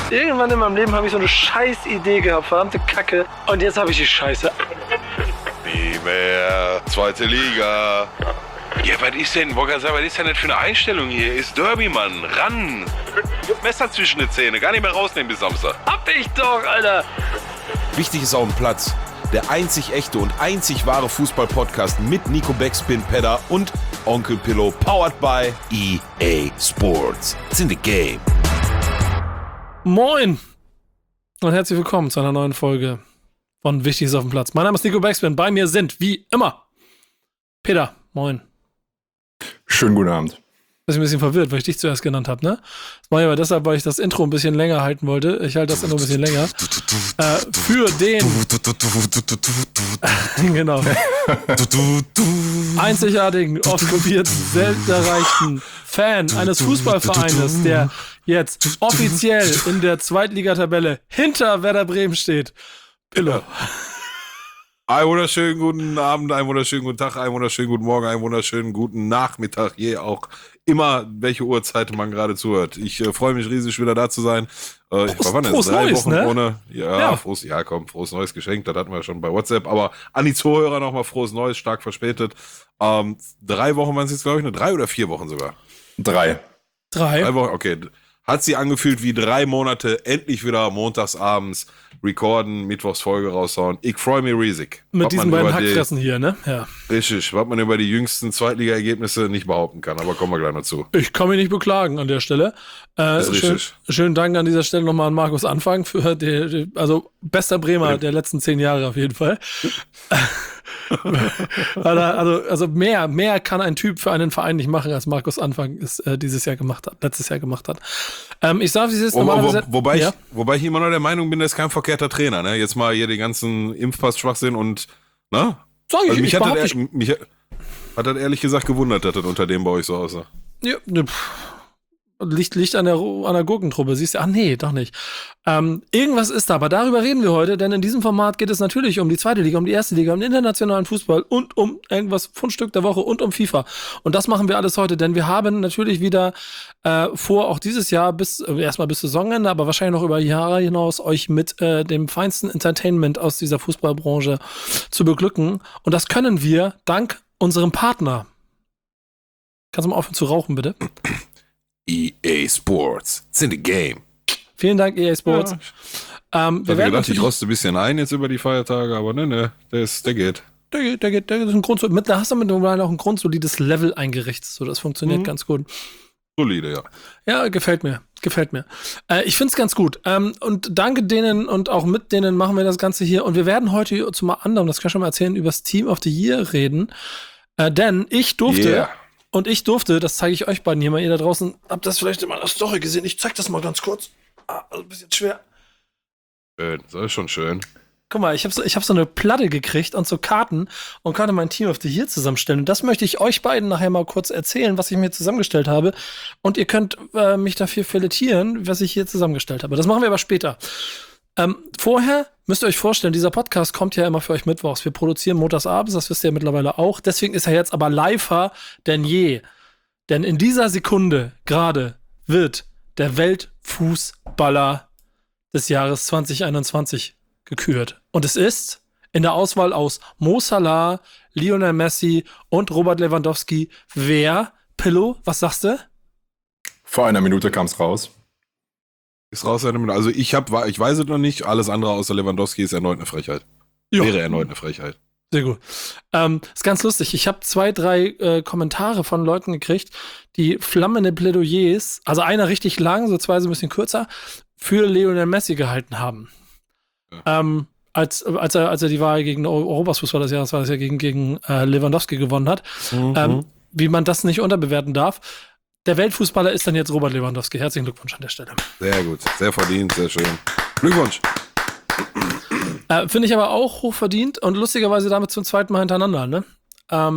Irgendwann in meinem Leben habe ich so eine scheiß Idee gehabt, verdammte Kacke. Und jetzt habe ich die Scheiße. Nie mehr. Zweite Liga. Ja, was ist denn, was ist denn das für eine Einstellung hier? Ist Derby, Mann. Ran. Messer zwischen die Zähne. Gar nicht mehr rausnehmen bis Samstag. Hab ich doch, Alter. Wichtig ist auf dem Platz. Der einzig echte und einzig wahre Fußball-Podcast mit Nico Backspin, Pedder und Onkel Pillow, powered by EA Sports. It's in the game. Moin und herzlich willkommen zu einer neuen Folge von Wichtig ist auf dem Platz. Mein Name ist Nico Backspin. Bei mir sind, wie immer, Peter. Moin. Schönen guten Abend. Ich bin ein bisschen verwirrt, weil ich dich zuerst genannt habe, ne? Das mache ich aber deshalb, weil ich das Intro ein bisschen länger halten wollte. Ich halte das Intro ein bisschen länger. Für den genau einzigartigen, oft kopierten, selten erreichten Fan eines Fußballvereines, der jetzt offiziell in der Zweitligatabelle hinter Werder Bremen steht. Pillow. Einen wunderschönen guten Abend, einen wunderschönen guten Tag, einen wunderschönen guten Morgen, einen wunderschönen guten Nachmittag, je auch immer, welche Uhrzeit man gerade zuhört. Ich freue mich riesig, wieder da zu sein. Frohes Neues, ne? Ohne. Ja. Frohes neues Geschenk, das hatten wir schon bei WhatsApp. Aber an die Zuhörer nochmal frohes Neues, stark verspätet. 3 Wochen waren es jetzt, glaube ich, 3 oder 4 Wochen sogar. 3. 3 Wochen, okay. Hat sie angefühlt wie 3 Monate, endlich wieder montagsabends recorden, Mittwochs Folge raushauen. Ich freue mich riesig. Mit diesen beiden Hackfressen hier, ne? Ja. Richtig, was man über die jüngsten Zweitliga-Ergebnisse nicht behaupten kann, aber kommen wir gleich noch zu. Ich kann mich nicht beklagen an der Stelle. Schönen Dank an dieser Stelle nochmal an Markus Anfang für also bester Bremer der letzten 10 Jahre auf jeden Fall. Also mehr kann ein Typ für einen Verein nicht machen, als Markus Anfang es letztes Jahr gemacht hat. Ich sage, wie es ist normalerweise. Wobei ich immer noch der Meinung bin, der ist kein verkehrter Trainer, ne? Jetzt mal hier den ganzen Impfpass-Schwachsinn und, ne? Sag ich, also mich mich hat das ehrlich gesagt gewundert, dass das unter dem bei euch so aussah. Ja, Licht an der Gurkentruppe, siehst du? Ach nee, doch nicht. Irgendwas ist da, aber darüber reden wir heute, denn in diesem Format geht es natürlich um die zweite Liga, um die erste Liga, um den internationalen Fußball und um irgendwas Fundstück der Woche und um FIFA. Und das machen wir alles heute, denn wir haben natürlich wieder vor, auch dieses Jahr erstmal bis Saisonende, aber wahrscheinlich noch über Jahre hinaus, euch mit dem feinsten Entertainment aus dieser Fußballbranche zu beglücken. Und das können wir dank unserem Partner. Kannst du mal aufhören zu rauchen, bitte? EA Sports. It's in the game. Vielen Dank, EA Sports. Ja. Ich habe gedacht, ich roste ein bisschen ein jetzt über die Feiertage, aber ne, der geht. Der geht. Das ist ein da hast du mittlerweile auch ein grundsolides Level eingerichtet. So, das funktioniert ganz gut. Solide, ja. Ja, gefällt mir. Ich find's ganz gut. Und danke denen und auch mit denen machen wir das Ganze hier. Und wir werden heute zum anderen, das kann ich schon mal erzählen, über das Team of the Year reden. Denn ich durfte... Yeah. Und ich durfte, das zeige ich euch beiden hier mal, ihr da draußen habt das vielleicht in meiner Story gesehen. Ich zeig das mal ganz kurz. Also ein bisschen schwer. Schön, das ist schon schön. Guck mal, ich hab so eine Platte gekriegt und so Karten und konnte mein Team of the Year zusammenstellen. Und das möchte ich euch beiden nachher mal kurz erzählen, was ich mir zusammengestellt habe. Und ihr könnt mich dafür filetieren, was ich hier zusammengestellt habe. Das machen wir aber später. Vorher müsst ihr euch vorstellen, dieser Podcast kommt ja immer für euch mittwochs. Wir produzieren montagsabends, das wisst ihr ja mittlerweile auch. Deswegen ist er jetzt aber liver denn je. Denn in dieser Sekunde gerade wird der Weltfußballer des Jahres 2021 gekürt. Und es ist in der Auswahl aus Mo Salah, Lionel Messi und Robert Lewandowski. Wer? Pillow, was sagst du? Vor einer Minute kam es raus. Ist raus, also ich weiß es noch nicht, alles andere außer Lewandowski ist erneut eine Frechheit. Jo. Wäre erneut eine Frechheit. Sehr gut. Ist ganz lustig. Ich habe 2, 3 Kommentare von Leuten gekriegt, die flammende Plädoyers, also einer richtig lang, so 2 so ein bisschen kürzer, für Lionel Messi gehalten haben. Ja. Als er die Wahl gegen Europas Fußball des Jahres war, das ja gegen Lewandowski gewonnen hat, wie man das nicht unterbewerten darf. Der Weltfußballer ist dann jetzt Robert Lewandowski. Herzlichen Glückwunsch an der Stelle. Sehr gut, sehr verdient, sehr schön. Glückwunsch. Finde ich aber auch hochverdient und lustigerweise damit zum 2. Mal hintereinander. Ne? War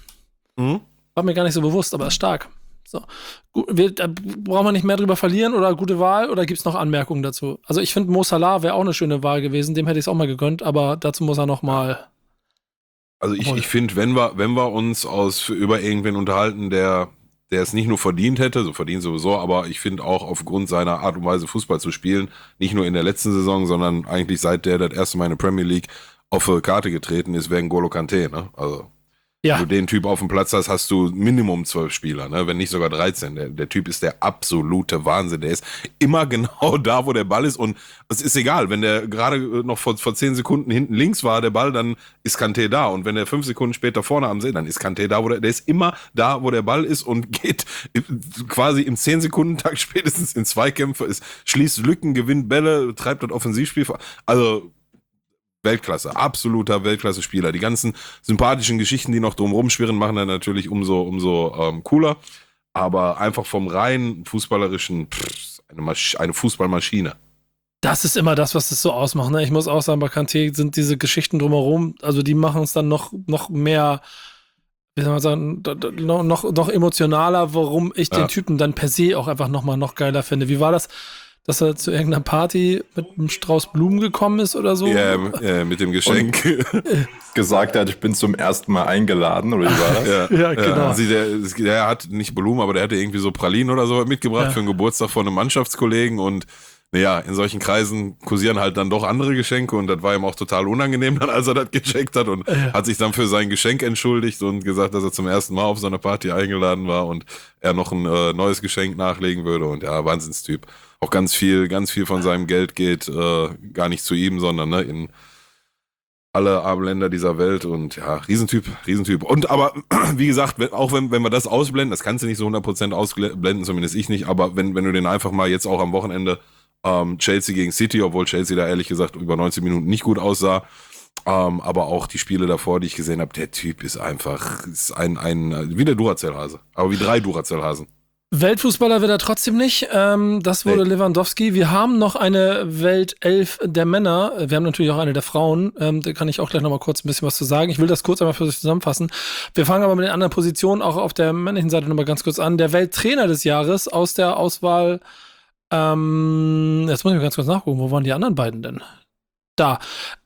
mir gar nicht so bewusst, aber ist stark. So. Da brauchen wir nicht mehr drüber verlieren oder gute Wahl oder gibt es noch Anmerkungen dazu? Also ich finde, Mo Salah wäre auch eine schöne Wahl gewesen, dem hätte ich es auch mal gegönnt, aber dazu muss er noch mal. Also ich finde, wenn wir uns über irgendwen unterhalten, der der es nicht nur verdient hätte, so verdient sowieso, aber ich finde auch aufgrund seiner Art und Weise Fußball zu spielen, nicht nur in der letzten Saison, sondern eigentlich seit der das erste Mal in der Premier League auf die Karte getreten ist, wäre N'Golo Kanté, ne? Also Ja, wenn du den Typ auf dem Platz hast, hast du Minimum 12 Spieler, ne? Wenn nicht sogar 13. Der Typ ist der absolute Wahnsinn. Der ist immer genau da, wo der Ball ist. Und es ist egal, wenn der gerade noch vor 10 Sekunden hinten links war, der Ball, dann ist Kanté da. Und wenn der 5 Sekunden später vorne am See, dann ist Kanté da, der ist immer da, wo der Ball ist und geht quasi im 10-Sekunden-Takt spätestens in Zweikämpfe, schließt Lücken, gewinnt Bälle, treibt das Offensivspiel. Also Weltklasse, absoluter Weltklasse-Spieler. Die ganzen sympathischen Geschichten, die noch drumherum schwirren, machen dann natürlich umso cooler. Aber einfach vom rein fußballerischen, eine Fußballmaschine. das ist immer das, was es so ausmacht. Ne? Ich muss auch sagen, bei Kanté sind diese Geschichten drumherum, also die machen es dann noch mehr, wie soll man sagen, noch emotionaler, warum ich den Typen dann per se auch einfach noch geiler finde. Wie war das, dass er zu irgendeiner Party mit einem Strauß Blumen gekommen ist oder so? Ja, mit dem Geschenk. Gesagt hat, ich bin zum ersten Mal eingeladen, oder wie war das? Ja, genau. Also der hat nicht Blumen, aber der hatte irgendwie so Pralinen oder so mitgebracht für den Geburtstag von einem Mannschaftskollegen und naja, in solchen Kreisen kursieren halt dann doch andere Geschenke und das war ihm auch total unangenehm dann, als er das gecheckt hat und hat sich dann für sein Geschenk entschuldigt und gesagt, dass er zum ersten Mal auf so eine Party eingeladen war und er noch ein neues Geschenk nachlegen würde und ja, Wahnsinnstyp. Auch ganz viel von seinem Geld geht gar nicht zu ihm, sondern ne, in alle armen Länder dieser Welt und ja, Riesentyp. Und aber, wie gesagt, auch wenn wir das ausblenden, das kannst du nicht so 100% ausblenden, zumindest ich nicht, aber wenn du den einfach mal jetzt auch am Wochenende Chelsea gegen City, obwohl Chelsea da ehrlich gesagt über 90 Minuten nicht gut aussah, aber auch die Spiele davor, die ich gesehen habe, der Typ ist einfach, wie der Duracell-Hase, aber wie 3 Duracell-Hasen. Weltfußballer wird er trotzdem nicht. Das wurde Lewandowski. Wir haben noch eine Weltelf der Männer. Wir haben natürlich auch eine der Frauen. Da kann ich auch gleich noch mal kurz ein bisschen was zu sagen. Ich will das kurz einmal für euch zusammenfassen. Wir fangen aber mit den anderen Positionen auch auf der männlichen Seite noch mal ganz kurz an. Der Welttrainer des Jahres aus der Auswahl. Jetzt muss ich mal ganz kurz nachgucken. Wo waren die anderen beiden denn? Da.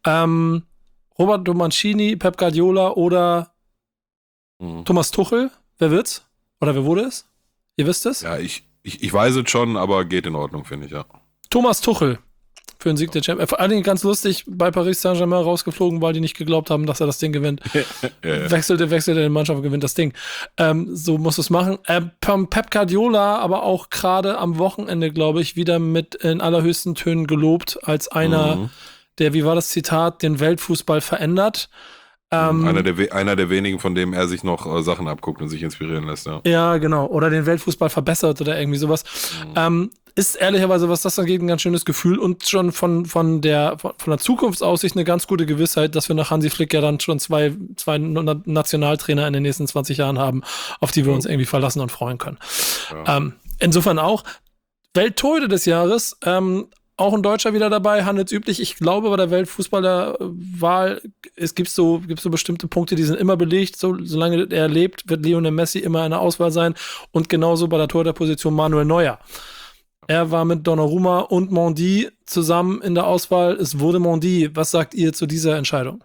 Roberto Mancini, Pep Guardiola oder Thomas Tuchel. Wer wird's? Oder wer wurde es? Ihr wisst es? Ja, ich weiß es schon, aber geht in Ordnung, finde ich, ja. Thomas Tuchel für den Sieg der Champions. Vor allen Dingen ganz lustig, bei Paris Saint-Germain rausgeflogen, weil die nicht geglaubt haben, dass er das Ding gewinnt. Ja. Wechselt in die Mannschaft und gewinnt das Ding. So muss es machen. Pep Guardiola, aber auch gerade am Wochenende, glaube ich, wieder mit in allerhöchsten Tönen gelobt, als einer, der, wie war das Zitat, den Weltfußball verändert. Einer der wenigen, von dem er sich noch Sachen abguckt und sich inspirieren lässt, ja. Ja, genau. Oder den Weltfußball verbessert oder irgendwie sowas. Ist ehrlicherweise, was das angeht, ein ganz schönes Gefühl und schon von der Zukunftsaussicht eine ganz gute Gewissheit, dass wir nach Hansi Flick ja dann schon zwei Nationaltrainer in den nächsten 20 Jahren haben, auf die wir uns irgendwie verlassen und freuen können. Ja. Insofern auch Welttorhüter des Jahres, auch ein Deutscher wieder dabei, handelsüblich. Ich glaube, bei der Weltfußballerwahl gibt so bestimmte Punkte, die sind immer belegt. Solange er lebt, wird Lionel Messi immer eine Auswahl sein. Und genauso bei der Torhüterposition Manuel Neuer. Er war mit Donnarumma und Mendy zusammen in der Auswahl. Es wurde Mendy. Was sagt ihr zu dieser Entscheidung?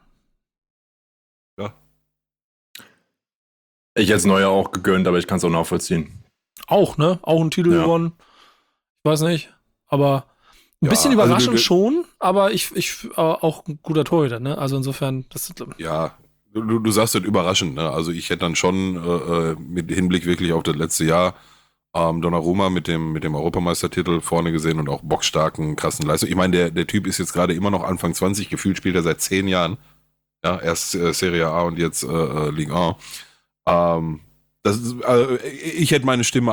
Ja. Ich hätte es Neuer auch gegönnt, aber ich kann es auch nachvollziehen. Auch, ne? Auch einen Titel gewonnen. Ich weiß nicht. Aber ein bisschen überraschend schon, aber ich auch ein guter Torhüter, ne? Also insofern, das ist. Ja, du sagst das überraschend, ne? Also ich hätte dann schon mit Hinblick wirklich auf das letzte Jahr Donnarumma mit dem Europameistertitel vorne gesehen und auch boxstarken, krassen Leistung. Ich meine, der Typ ist jetzt gerade immer noch Anfang 20, gefühlt spielt er seit 10 Jahren. Ja, erst Serie A und jetzt Ligue 1. Ich hätte meine Stimme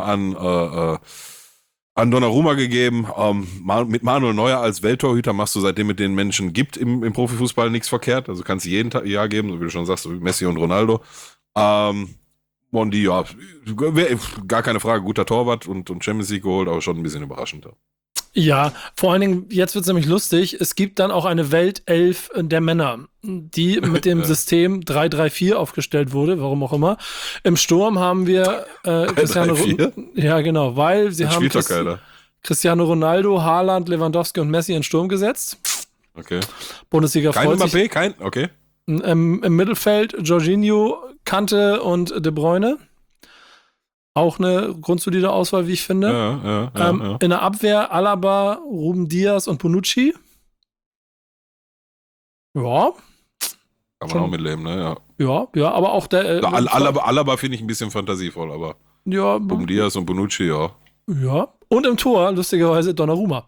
an Donnarumma gegeben. Mit Manuel Neuer als Welttorhüter machst du, seitdem es den Menschen gibt im Profifußball, nichts verkehrt. Also kannst du jeden Jahr geben, so wie du schon sagst, Messi und Ronaldo. Mondi, ja, gar keine Frage, guter Torwart und Champions League geholt, aber schon ein bisschen überraschend. Ja, vor allen Dingen, jetzt wird es nämlich lustig, es gibt dann auch eine Weltelf der Männer, die mit dem System 3-3-4 aufgestellt wurde, warum auch immer. Im Sturm haben wir Cristiano Ronaldo. Ja, genau, weil sie haben Cristiano Ronaldo, Haaland, Lewandowski und Messi in den Sturm gesetzt. Okay. Bundesliga freut sich. Okay. Im Mittelfeld Jorginho, Kante und De Bruyne. Auch eine grundsolide Auswahl, wie ich finde. Ja. In der Abwehr Alaba, Ruben Diaz und Bonucci. Ja. Kann man auch mitleben, ne? Ja, aber auch der. Alaba finde ich ein bisschen fantasievoll, aber Ja. Ruben Diaz und Bonucci, ja. Ja. Und im Tor, lustigerweise, Donnarumma.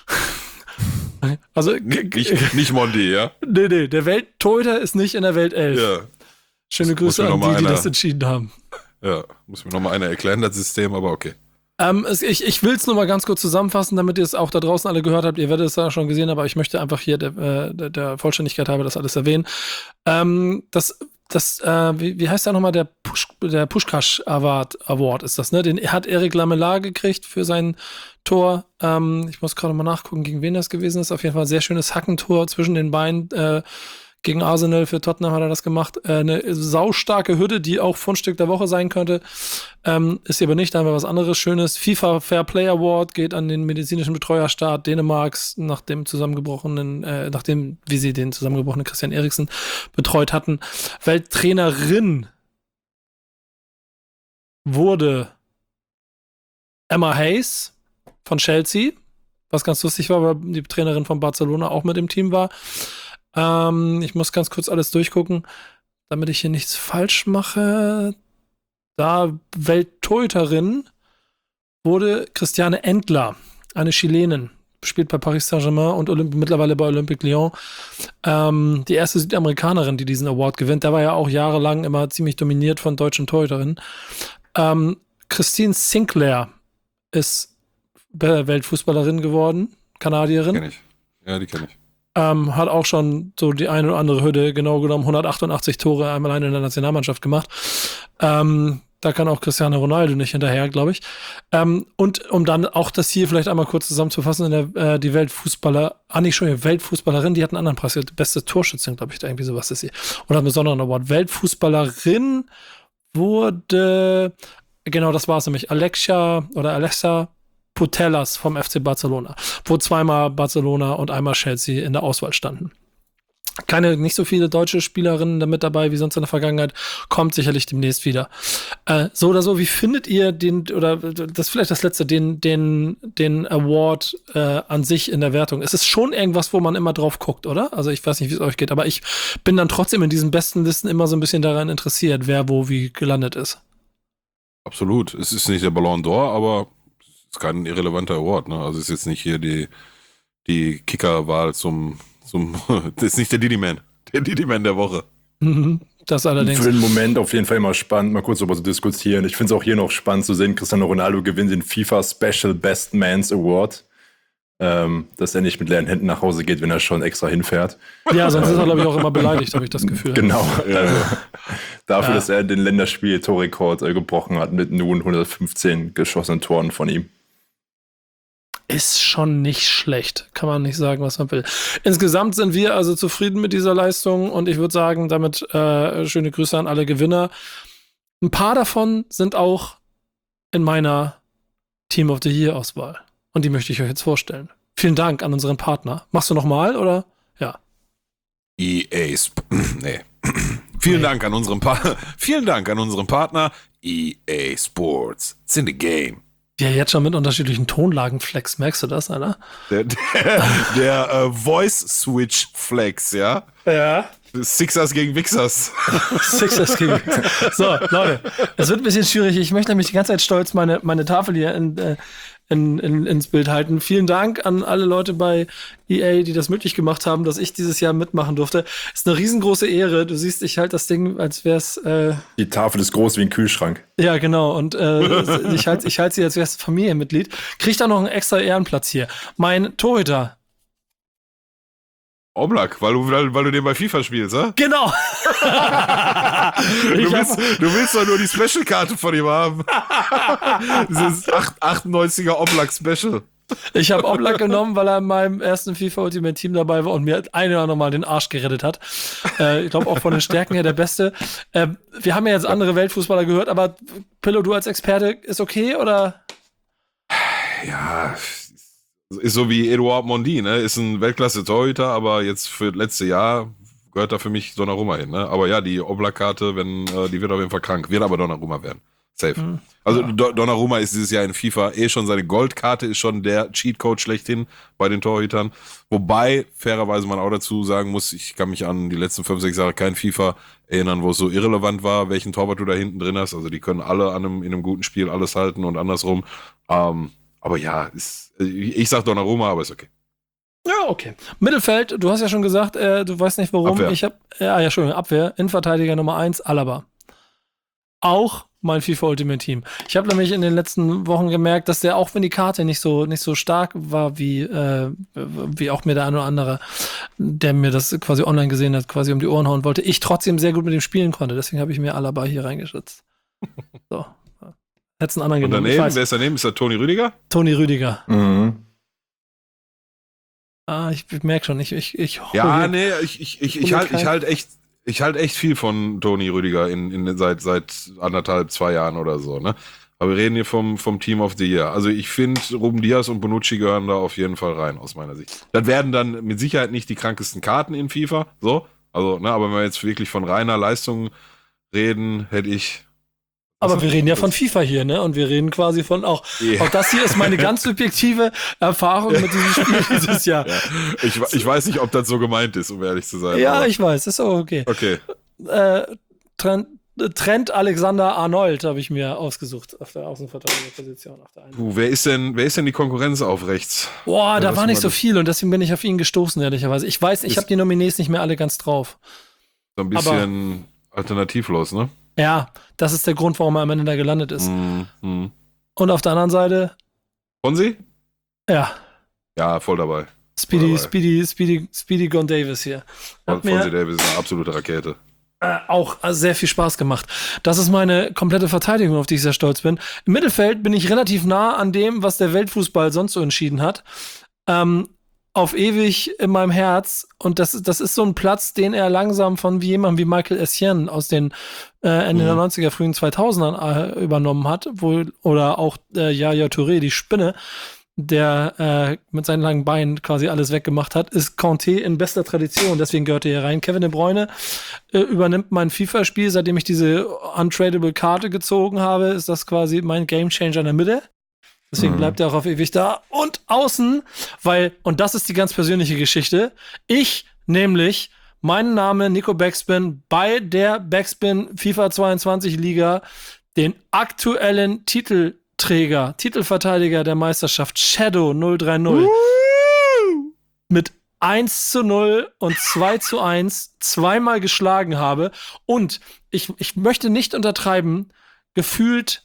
Also. Nicht Mondi, ja? Nee, der Welttorhüter ist nicht in der Weltelf. Ja. Schöne Grüße an die das entschieden haben. Ja, muss mir nochmal einer erklären, das System, aber okay. Ich will es nur mal ganz kurz zusammenfassen, damit ihr es auch da draußen alle gehört habt. Ihr werdet es ja schon gesehen, aber ich möchte einfach hier der Vollständigkeit halber das alles erwähnen. Wie heißt der nochmal? Der Puskás Award ist das, ne? Den hat Eric Lamela gekriegt für sein Tor. Ich muss gerade mal nachgucken, gegen wen das gewesen ist. Auf jeden Fall ein sehr schönes Hackentor zwischen den Beinen. Gegen Arsenal für Tottenham hat er das gemacht. Eine saustarke Hürde, die auch Fundstück der Woche sein könnte. Ist sie aber nicht. Da haben wir was anderes Schönes. FIFA Fair Play Award geht an den medizinischen Betreuerstaat Dänemarks nachdem wie sie den zusammengebrochenen Christian Eriksen betreut hatten. Welttrainerin wurde Emma Hayes von Chelsea, was ganz lustig war, weil die Trainerin von Barcelona auch mit im Team war. Ich muss ganz kurz alles durchgucken, damit ich hier nichts falsch mache. Da Welttorhüterin wurde Christiane Endler, eine Chilenin, spielt bei Paris Saint-Germain und mittlerweile bei Olympique Lyon. Die erste Südamerikanerin, die diesen Award gewinnt. Der war ja auch jahrelang immer ziemlich dominiert von deutschen Torhüterinnen. Christine Sinclair ist Weltfußballerin geworden, Kanadierin. Kenn ich. Ja, die kenne ich. Hat auch schon so die eine oder andere Hürde, genau genommen 188 Tore einmal alleine in der Nationalmannschaft gemacht. Da kann auch Cristiano Ronaldo nicht hinterher, glaube ich. Und um dann auch das hier vielleicht einmal kurz zusammenzufassen, die Weltfußballerin, die hat einen anderen Preis, die beste Torschützin, glaube ich, da irgendwie sowas ist sie. Oder einen besonderen Award. Weltfußballerin wurde, genau, das war es nämlich, Alexa Putellas vom FC Barcelona, wo zweimal Barcelona und einmal Chelsea in der Auswahl standen. Nicht so viele deutsche Spielerinnen damit dabei wie sonst in der Vergangenheit, kommt sicherlich demnächst wieder. So oder so, wie findet ihr den Award an sich in der Wertung? Es ist schon irgendwas, wo man immer drauf guckt, oder? Also ich weiß nicht, wie es euch geht, aber ich bin dann trotzdem in diesen besten Listen immer so ein bisschen daran interessiert, wer wo wie gelandet ist. Absolut. Es ist nicht der Ballon d'Or, aber ist kein irrelevanter Award, ne? Also ist jetzt nicht hier die Kicker-Wahl das ist nicht der Didi-Man der Woche. Das allerdings. Für den Moment auf jeden Fall immer spannend, mal kurz darüber zu diskutieren. Ich finde es auch hier noch spannend zu sehen, Cristiano Ronaldo gewinnt den FIFA Special Best Man's Award. Dass er nicht mit leeren Händen nach Hause geht, wenn er schon extra hinfährt. Ja, sonst ist er, glaube ich, auch immer beleidigt, habe ich das Gefühl. Genau. Also, dafür, dass er den Länderspiel-Torrekord gebrochen hat mit nun 115 geschossenen Toren von ihm. Ist schon nicht schlecht. Kann man nicht sagen, was man will. Insgesamt sind wir also zufrieden mit dieser Leistung und ich würde sagen, damit schöne Grüße an alle Gewinner. Ein paar davon sind auch in meiner Team of the Year-Auswahl. Und die möchte ich euch jetzt vorstellen. Vielen Dank an unseren Partner. Machst du nochmal, oder? Ja. Vielen Dank an unseren Partner EA Sports. It's in the game. Ja, jetzt schon mit unterschiedlichen Tonlagen Flex. Merkst du das, Alter? Der Voice-Switch-Flex, ja? Ja. Sixers gegen Wixers. Sixers gegen Wixers. So, Leute, es wird ein bisschen schwierig. Ich möchte nämlich die ganze Zeit stolz meine Tafel hier ins Bild halten. Vielen Dank an alle Leute bei EA, die das möglich gemacht haben, dass ich dieses Jahr mitmachen durfte. Ist eine riesengroße Ehre. Du siehst, ich halte das Ding, als wär's die Tafel ist groß wie ein Kühlschrank. Ja, genau. Und ich halte sie, als wär's Familienmitglied. Kriegt da noch einen extra Ehrenplatz hier. Mein Torhüter. Oblak, weil du den bei FIFA spielst, ne? Genau. Du willst doch nur die Special-Karte von ihm haben. Dieses 98er Oblak Special. Ich habe Oblak genommen, weil er in meinem ersten FIFA Ultimate Team dabei war und mir ein oder andere Mal den Arsch gerettet hat. Ich glaube auch von den Stärken her der Beste. Wir haben ja jetzt andere Weltfußballer gehört, aber Pillow, du als Experte, ist okay, oder? Ja, ist so wie Eduard Mondi, ne? Ist ein Weltklasse-Torhüter, aber jetzt für das letzte Jahr gehört da für mich Donnarumma hin, ne? Aber ja, die Oblak-Karte, die wird auf jeden Fall krank. Wird aber Donnarumma werden. Safe. Also Donnarumma ist dieses Jahr in FIFA schon seine Goldkarte, ist schon der Cheatcode schlechthin bei den Torhütern. Wobei, fairerweise man auch dazu sagen muss, ich kann mich an die letzten 5, 6 Jahre kein FIFA erinnern, wo es so irrelevant war, welchen Torwart du da hinten drin hast. Also die können alle in einem guten Spiel alles halten und andersrum. Aber ja, ich sag Donnarumma, aber ist okay. Ja, okay. Mittelfeld, du hast ja schon gesagt, du weißt nicht warum. Abwehr. Ich habe Entschuldigung, Abwehr, Innenverteidiger Nummer 1, Alaba. Auch mein FIFA Ultimate Team. Ich habe nämlich in den letzten Wochen gemerkt, dass der, auch wenn die Karte nicht so stark war, wie auch mir der eine oder andere, der mir das quasi online gesehen hat, quasi um die Ohren hauen wollte, ich trotzdem sehr gut mit dem spielen konnte. Deswegen habe ich mir Alaba hier reingeschützt. So. Hätt's einen anderen Und genommen. daneben, wer ist daneben? Ist das Toni Rüdiger? Toni Rüdiger. Mhm. Ich merke schon, ich Ja, nee, ich halte echt viel von Toni Rüdiger seit 1,5, 2 Jahren oder so, ne? Aber wir reden hier vom Team of the Year. Also ich finde, Ruben Dias und Bonucci gehören da auf jeden Fall rein, aus meiner Sicht. Das werden dann mit Sicherheit nicht die krankesten Karten in FIFA, so. Also, ne, aber wenn wir jetzt wirklich von reiner Leistung reden, hätte ich. Aber wir reden ja von FIFA hier, ne? Und wir reden quasi von auch das hier ist meine ganz subjektive Erfahrung mit diesem Spiel dieses Jahr. Ja. Ich weiß nicht, ob das so gemeint ist, um ehrlich zu sein. Ja, aber ich weiß, ist auch okay. Okay. Trent Alexander-Arnold habe ich mir ausgesucht auf der Außenverteidigerposition. Wer ist denn die Konkurrenz auf rechts? Boah, da war nicht so viel und deswegen bin ich auf ihn gestoßen, ehrlicherweise. Ich weiß, ich habe die Nominees nicht mehr alle ganz drauf. So ein bisschen alternativlos, ne? Ja, das ist der Grund, warum er am Ende da gelandet ist. Und auf der anderen Seite, Fonsi? ja, Ja, voll dabei. Speedy Gon Davis hier. Hat Fonsi mir Davis ist eine absolute Rakete. auch sehr viel Spaß gemacht. Das ist meine komplette Verteidigung, auf die ich sehr stolz bin. Im Mittelfeld bin ich relativ nah an dem, was der Weltfußball sonst so entschieden hat. Auf ewig in meinem Herz. Und das ist so ein Platz, den er langsam von jemandem wie Michael Essien aus den Ende der 90er, frühen 2000ern übernommen hat. Oder auch Yaya Touré, die Spinne, der mit seinen langen Beinen quasi alles weggemacht hat, ist Kanté in bester Tradition. Deswegen gehört er hier rein. Kevin De Bruyne übernimmt mein FIFA-Spiel. Seitdem ich diese untradable Karte gezogen habe, ist das quasi mein Gamechanger in der Mitte. Deswegen bleibt er auch auf ewig da. Und außen, und das ist die ganz persönliche Geschichte, ich nämlich meinen Namen Nico Backspin bei der Backspin FIFA 22 Liga den aktuellen Titelverteidiger der Meisterschaft Shadow 030 mit 1:0 und 2:1 zweimal geschlagen habe. Und ich möchte nicht untertreiben, gefühlt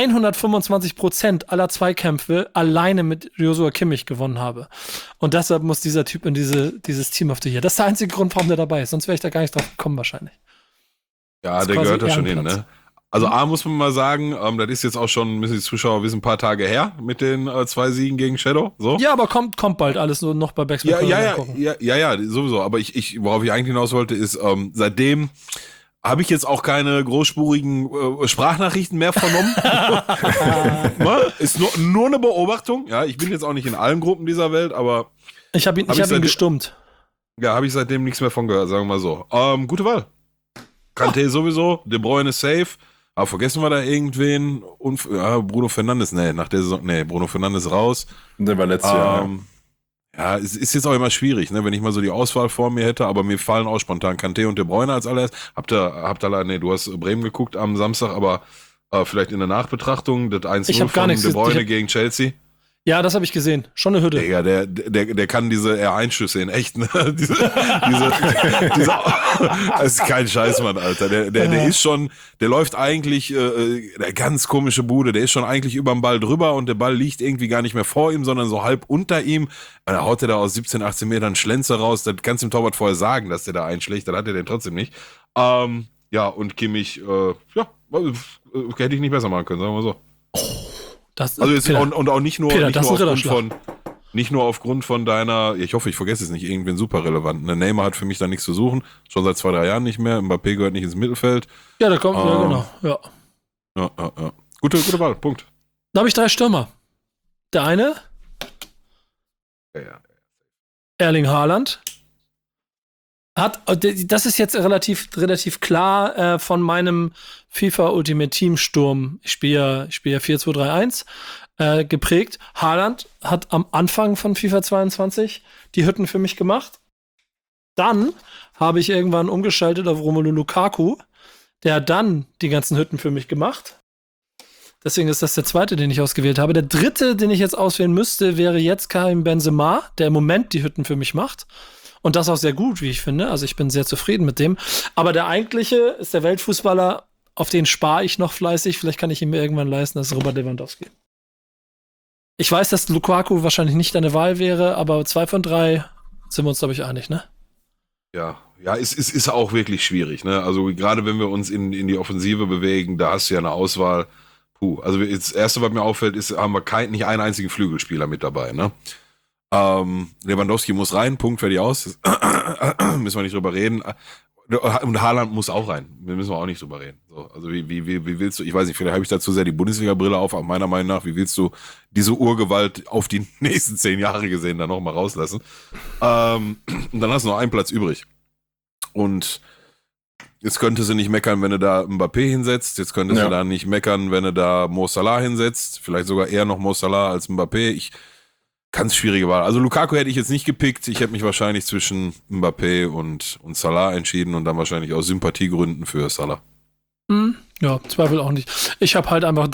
125% aller Zweikämpfe alleine mit Joshua Kimmich gewonnen habe. Und deshalb muss dieser Typ in dieses Team of the Year. Das ist der einzige Grund, warum der dabei ist. Sonst wäre ich da gar nicht drauf gekommen wahrscheinlich. Ja, der gehört da schon hin, ne? Also A, muss man mal sagen, das ist jetzt auch schon, müssen die Zuschauer wissen, ein paar Tage her mit den 2 Siegen gegen Shadow. So. Ja, aber kommt bald alles so noch bei Backspin. Ja, sowieso. Aber worauf ich eigentlich hinaus wollte, ist, seitdem habe ich jetzt auch keine großspurigen Sprachnachrichten mehr vernommen. Ist nur eine Beobachtung. Ja, ich bin jetzt auch nicht in allen Gruppen dieser Welt, aber ich habe ihn gestummt. Ja, habe ich seitdem nichts mehr von gehört, sagen wir mal so. Gute Wahl. Kanté sowieso, De Bruyne safe. Aber vergessen wir da irgendwen? Bruno Fernandes, nach der Saison, Bruno Fernandes raus. Der war letztes Jahr. Ja, es ist jetzt auch immer schwierig, ne, wenn ich mal so die Auswahl vor mir hätte, aber mir fallen auch spontan Kanté und De Bruyne als allererst. Du hast Bremen geguckt am Samstag, aber vielleicht in der Nachbetrachtung, das 1:0 von De Bruyne gegen Chelsea. Ja, das habe ich gesehen. Schon eine Hütte. Digga, der kann diese R1-Schüsse in echt, ne? diese, das ist kein Scheiß, Mann, Alter. Der ist schon, der läuft eigentlich, der ganz komische Bude, der ist schon eigentlich überm Ball drüber und der Ball liegt irgendwie gar nicht mehr vor ihm, sondern so halb unter ihm. Da haut er da aus 17, 18 Metern Schlenzer raus. Das kannst du dem Torwart vorher sagen, dass der da einschlägt. Dann hat er den trotzdem nicht. Ja, und Kimmich, hätte ich nicht besser machen können, sagen wir mal so. Und auch nicht nur aufgrund von deiner, ich hoffe, ich vergesse es nicht, irgendwen super relevant. Neymar hat für mich da nichts zu suchen, schon seit 2, 3 Jahren nicht mehr. Mbappé gehört nicht ins Mittelfeld. Ja, da kommt, genau. Ja. Ja. Gute Wahl, Punkt. Da habe ich 3 Stürmer. Der eine, Ja. Erling Haaland. Das ist jetzt relativ klar von meinem FIFA Ultimate Team Sturm. Ich spiele 4-2-3-1 geprägt. Haaland hat am Anfang von FIFA 22 die Hütten für mich gemacht. Dann habe ich irgendwann umgeschaltet auf Romelu Lukaku. Der hat dann die ganzen Hütten für mich gemacht. Deswegen ist das der zweite, den ich ausgewählt habe. Der dritte, den ich jetzt auswählen müsste, wäre jetzt Karim Benzema, der im Moment die Hütten für mich macht. Und das auch sehr gut, wie ich finde. Also ich bin sehr zufrieden mit dem. Aber der eigentliche ist der Weltfußballer, auf den spare ich noch fleißig. Vielleicht kann ich ihn mir irgendwann leisten, das ist Robert Lewandowski. Ich weiß, dass Lukaku wahrscheinlich nicht deine Wahl wäre, aber 2 von 3 sind wir uns, glaube ich, einig, ne? Ja, es ist auch wirklich schwierig, ne? Also gerade wenn wir uns in die Offensive bewegen, da hast du ja eine Auswahl. Also das Erste, was mir auffällt, ist, haben wir nicht einen einzigen Flügelspieler mit dabei, ne? Lewandowski muss rein, Punkt, fertig aus. Müssen wir nicht drüber reden. Und Haaland muss auch rein. Da müssen wir auch nicht drüber reden. So, also wie willst du, ich weiß nicht, vielleicht habe ich da zu sehr die Bundesliga-Brille auf, aber meiner Meinung nach, wie willst du diese Urgewalt auf die nächsten 10 Jahre gesehen dann nochmal rauslassen? Und dann hast du noch einen Platz übrig. Und jetzt könntest du nicht meckern, wenn du da Mbappé hinsetzt. Jetzt könntest du da nicht meckern, wenn du da Mo Salah hinsetzt. Vielleicht sogar eher noch Mo Salah als Mbappé. Ganz schwierige Wahl. Also Lukaku hätte ich jetzt nicht gepickt. Ich hätte mich wahrscheinlich zwischen Mbappé und Salah entschieden und dann wahrscheinlich aus Sympathiegründen für Salah. Ja, Zweifel auch nicht. Ich habe halt einfach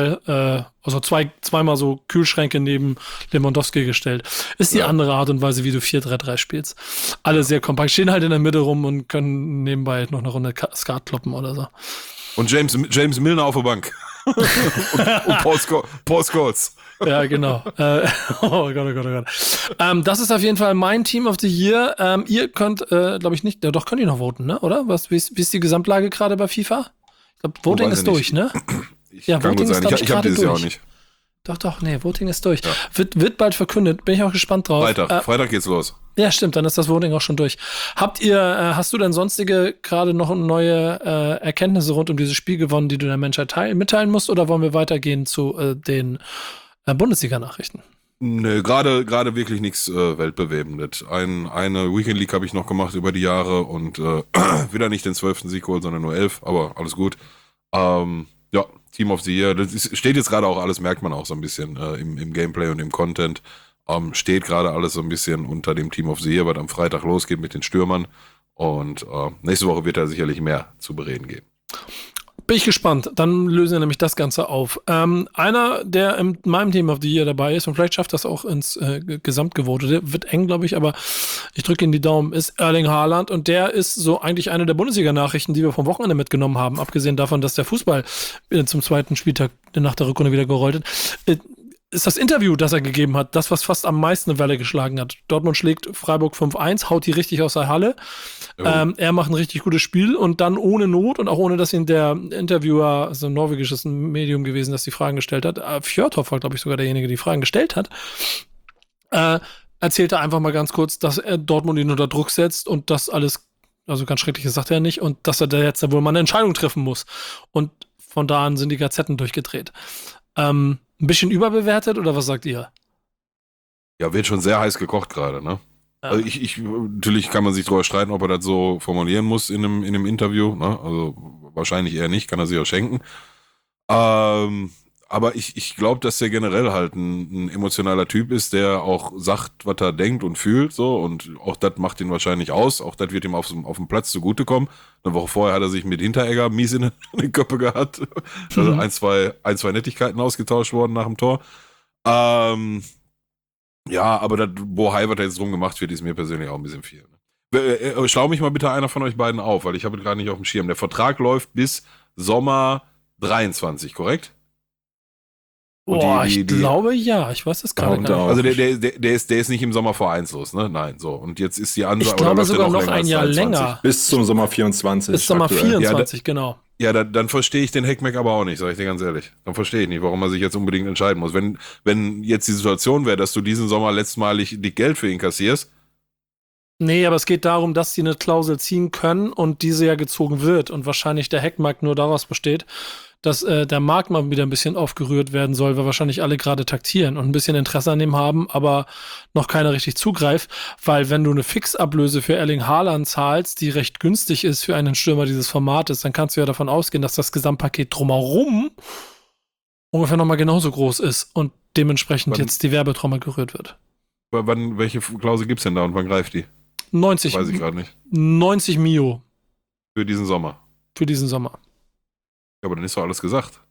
zweimal so Kühlschränke neben Lewandowski gestellt. Ist die andere Art und Weise, wie du 4-3-3 spielst. Alle sehr kompakt. Stehen halt in der Mitte rum und können nebenbei noch eine Runde Skat kloppen oder so. Und James Milner auf der Bank. und Paul Scholes. Ja, genau. Oh Gott. Das ist auf jeden Fall mein Team of the Year. Ihr könnt, glaube ich, nicht, doch könnt ihr noch voten, ne? Oder? Wie ist die Gesamtlage gerade bei FIFA? Ich glaube, Voting ist durch, ne? Voting ist, glaube ich, gerade durch. Ich habe dieses Jahr auch nicht. Doch, nee, Voting ist durch. Ja. Wird bald verkündet, bin ich auch gespannt drauf. Freitag geht's los. Ja, stimmt, dann ist das Voting auch schon durch. Hast du denn sonstige gerade noch neue Erkenntnisse rund um dieses Spiel gewonnen, die du der Menschheit mitteilen musst, oder wollen wir weitergehen zu den Bundesliga-Nachrichten? Nee, gerade wirklich nichts Weltbewebendes. Eine Weekend League habe ich noch gemacht über die Jahre und wieder nicht den 12. Sieg geholt, sondern nur 11, aber alles gut. Ja, Team of the Year, steht jetzt gerade auch alles, merkt man auch so ein bisschen im Gameplay und im Content. Steht gerade alles so ein bisschen unter dem Team of the Year, was am Freitag losgeht mit den Stürmern. Und nächste Woche wird da sicherlich mehr zu bereden geben. Bin ich gespannt. Dann lösen wir nämlich das Ganze auf. Einer, der in meinem Team of the Year dabei ist und vielleicht schafft das auch ins Gesamtgevotete, wird eng, glaube ich, aber ich drücke ihm die Daumen, ist Erling Haaland und der ist so eigentlich eine der Bundesliga-Nachrichten, die wir vom Wochenende mitgenommen haben, abgesehen davon, dass der Fußball zum zweiten Spieltag nach der Rückrunde wieder gerollt ist das Interview, das er gegeben hat, das, was fast am meisten eine Welle geschlagen hat. Dortmund schlägt Freiburg 5-1, haut die richtig aus der Halle. Er macht ein richtig gutes Spiel und dann ohne Not und auch ohne, dass ihn der Interviewer, also ein norwegisches Medium gewesen, das die Fragen gestellt hat, Fjørtoft war, glaube ich, sogar derjenige, der die Fragen gestellt hat, erzählte einfach mal ganz kurz, dass er Dortmund ihn unter Druck setzt und das alles, also ganz Schreckliches sagt er nicht, und dass er da jetzt wohl mal eine Entscheidung treffen muss. Und von da an sind die Gazetten durchgedreht. Ein bisschen überbewertet oder was sagt ihr? Ja, wird schon sehr heiß gekocht gerade, ne? Ja. Also natürlich kann man sich drüber streiten, ob er das so formulieren muss in einem Interview, ne? Also wahrscheinlich eher nicht, kann er sich auch schenken. Aber ich glaube, dass der generell halt ein emotionaler Typ ist, der auch sagt, was er denkt und fühlt, so, und auch das macht ihn wahrscheinlich aus. Auch das wird ihm auf dem Platz zugutekommen. Eine Woche vorher hat er sich mit Hinteregger mies in den Köpfe gehabt. Also ein, zwei Nettigkeiten ausgetauscht worden nach dem Tor. Ja, aber das, wo Heiwart jetzt drum gemacht wird, ist mir persönlich auch ein bisschen viel. Schlau mich mal bitte einer von euch beiden auf, weil ich habe gerade nicht auf dem Schirm. Der Vertrag läuft bis Sommer 23, korrekt? Boah, ich glaube ja. Ich weiß das gar nicht. Also der ist nicht im Sommer vereinslos, ne? Nein, so. Und jetzt ist die Ansage. Ich glaube sogar noch ein Jahr länger. Bis zum Sommer 24. Bis Sommer 24, genau. Ja, dann verstehe ich den Heckmeck aber auch nicht, sage ich dir ganz ehrlich. Dann verstehe ich nicht, warum er sich jetzt unbedingt entscheiden muss. Wenn jetzt die Situation wäre, dass du diesen Sommer letztmalig die Geld für ihn kassierst. Nee, aber es geht darum, dass sie eine Klausel ziehen können und diese ja gezogen wird und wahrscheinlich der Heckmeck nur daraus besteht, dass der Markt mal wieder ein bisschen aufgerührt werden soll, weil wahrscheinlich alle gerade taktieren und ein bisschen Interesse an dem haben, aber noch keiner richtig zugreift, weil wenn du eine Fixablöse für Erling Haaland zahlst, die recht günstig ist für einen Stürmer dieses Formates, dann kannst du ja davon ausgehen, dass das Gesamtpaket drumherum ungefähr nochmal genauso groß ist und dementsprechend jetzt die Werbetrommel gerührt wird. Welche Klausel gibt's denn da und wann greift die? 90. Weiß ich gerade nicht. 90 Mio Für diesen Sommer. für diesen Sommer. Ja, aber dann ist doch alles gesagt.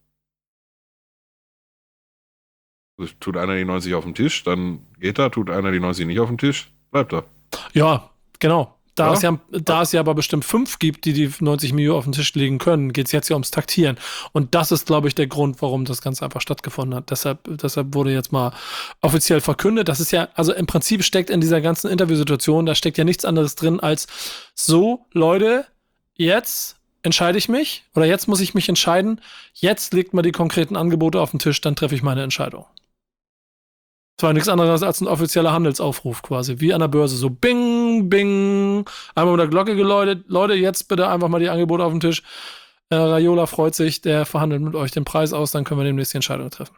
Also, tut einer die 90 auf den Tisch, dann geht er. Tut einer die 90 nicht auf den Tisch, bleibt er. Ja, genau. Da Ja? es ja aber bestimmt 5 gibt, die 90 Mio auf den Tisch legen können, geht es jetzt ja ums Taktieren. Und das ist, glaube ich, der Grund, warum das Ganze einfach stattgefunden hat. Deshalb wurde jetzt mal offiziell verkündet. Das ist ja, also im Prinzip steckt in dieser ganzen Interviewsituation, da steckt ja nichts anderes drin als so, Leute, jetzt entscheide ich mich oder jetzt muss ich mich entscheiden. Jetzt legt mal die konkreten Angebote auf den Tisch, dann treffe ich meine Entscheidung. Das war nichts anderes als ein offizieller Handelsaufruf quasi, wie an der Börse, so bing, bing, einmal mit der Glocke geläutet, Leute, jetzt bitte einfach mal die Angebote auf den Tisch. Raiola freut sich, der verhandelt mit euch den Preis aus, dann können wir demnächst die Entscheidung treffen.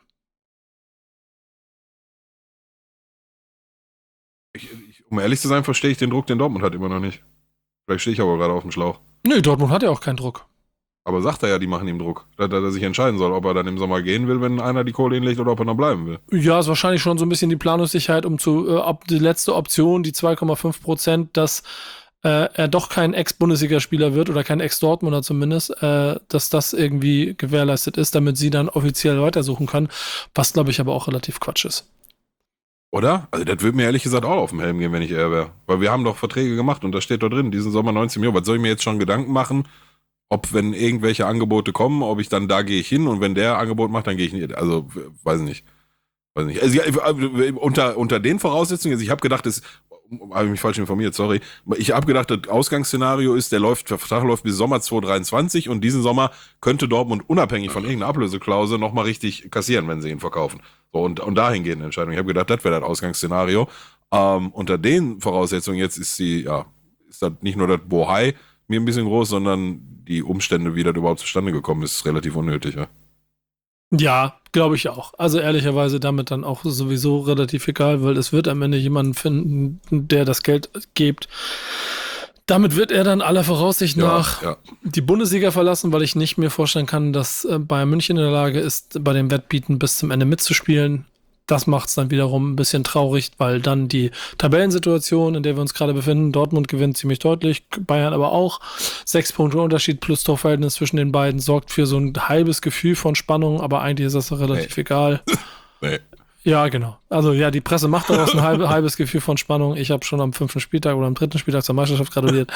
Um ehrlich zu sein, verstehe ich den Druck, den Dortmund hat immer noch nicht. Vielleicht stehe ich aber gerade auf dem Schlauch. Nö, Dortmund hat ja auch keinen Druck. Aber sagt er ja, die machen ihm Druck, dass er sich entscheiden soll, ob er dann im Sommer gehen will, wenn einer die Kohle hinlegt oder ob er noch bleiben will. Ja, ist wahrscheinlich schon so ein bisschen die Planungssicherheit, ob die letzte Option, die 2,5%, dass er doch kein Ex-Bundesligaspieler wird oder kein Ex-Dortmunder zumindest, dass das irgendwie gewährleistet ist, damit sie dann offiziell weitersuchen können, was glaube ich aber auch relativ Quatsch ist. Oder? Also das würde mir ehrlich gesagt auch auf den Helm gehen, wenn ich er wäre. Weil wir haben doch Verträge gemacht und da steht da drin, diesen Sommer 19 Millionen. Was soll ich mir jetzt schon Gedanken machen, ob wenn irgendwelche Angebote kommen, ob ich dann da gehe ich hin und wenn der Angebot macht, dann gehe ich nicht. Also, weiß nicht. Also, unter den Voraussetzungen, also ich habe gedacht, habe ich mich falsch informiert, sorry. Ich habe gedacht, das Ausgangsszenario ist, der Vertrag läuft bis Sommer 2023 und diesen Sommer könnte Dortmund unabhängig von irgendeiner Ablöseklausel nochmal richtig kassieren, wenn sie ihn verkaufen. So, und dahingehend eine Entscheidung. Ich habe gedacht, das wäre das Ausgangsszenario. Unter den Voraussetzungen jetzt ist das nicht nur das Bohai mir ein bisschen groß, sondern die Umstände, wie das überhaupt zustande gekommen ist, relativ unnötig. Ja? Ja, glaube ich auch. Also ehrlicherweise damit dann auch sowieso relativ egal, weil es wird am Ende jemanden finden, der das Geld gibt. Damit wird er dann aller Voraussicht nach die Bundesliga verlassen, weil ich nicht mir vorstellen kann, dass Bayern München in der Lage ist, bei den Wettbieten bis zum Ende mitzuspielen. Das macht es dann wiederum ein bisschen traurig, weil dann die Tabellensituation, in der wir uns gerade befinden, Dortmund gewinnt ziemlich deutlich, Bayern aber auch. 6 Punkte Unterschied plus Torverhältnis zwischen den beiden sorgt für so ein halbes Gefühl von Spannung, aber eigentlich ist das relativ egal. Nee. Ja, genau. Also ja, die Presse macht daraus ein halbes Gefühl von Spannung. Ich habe schon am 5. Spieltag oder am 3. Spieltag zur Meisterschaft gratuliert.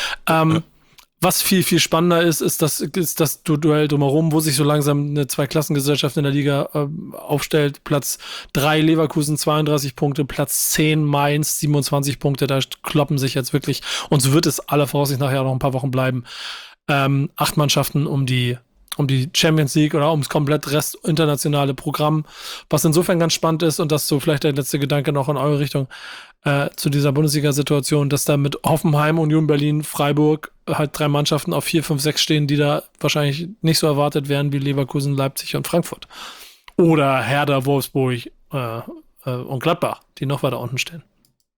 Was viel, viel spannender ist das Duell drumherum, wo sich so langsam eine Zweiklassengesellschaft in der Liga aufstellt. Platz 3 Leverkusen 32 Punkte, Platz 10 Mainz 27 Punkte. Da kloppen sich jetzt wirklich, und so wird es aller Voraussicht nachher noch ein paar Wochen bleiben, 8 Mannschaften um die Champions League oder ums komplett Rest internationale Programm, was insofern ganz spannend ist, und das so vielleicht der letzte Gedanke noch in eure Richtung zu dieser Bundesliga-Situation, dass da mit Hoffenheim, Union Berlin, Freiburg halt 3 Mannschaften auf 4, 5, 6 stehen, die da wahrscheinlich nicht so erwartet werden wie Leverkusen, Leipzig und Frankfurt. Oder Hertha, Wolfsburg und Gladbach, die noch weiter unten stehen.